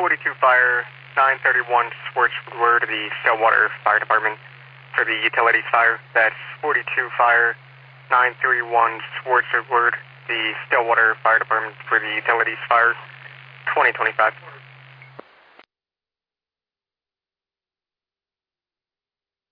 42 Fire, 931 Swartzwood, the Stillwater Fire Department for the utilities fire. That's 42 Fire, 931 Swartzwood, the Stillwater Fire Department for the utilities fire, 2025.